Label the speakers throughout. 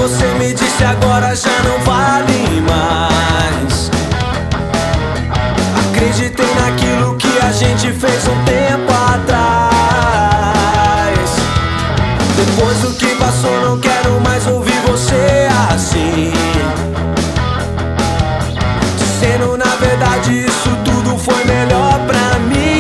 Speaker 1: você me disse agora já não vale mais. Acreditei naquilo que a gente fez um tempo atrás. Depois do que passou não quero mais ouvir você assim, dizendo na verdade isso tudo foi melhor pra mim.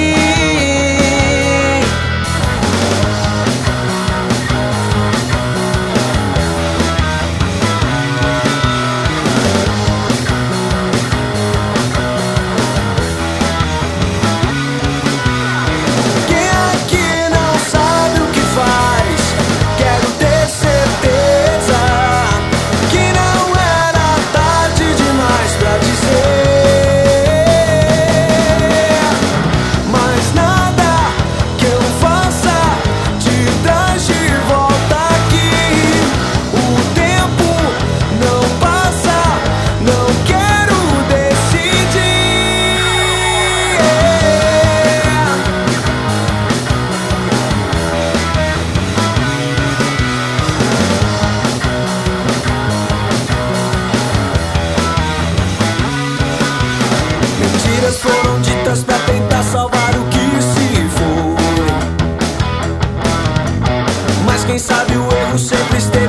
Speaker 1: Mentiras foram ditas pra tentar salvar o que se foi, mas quem sabe o erro sempre esteve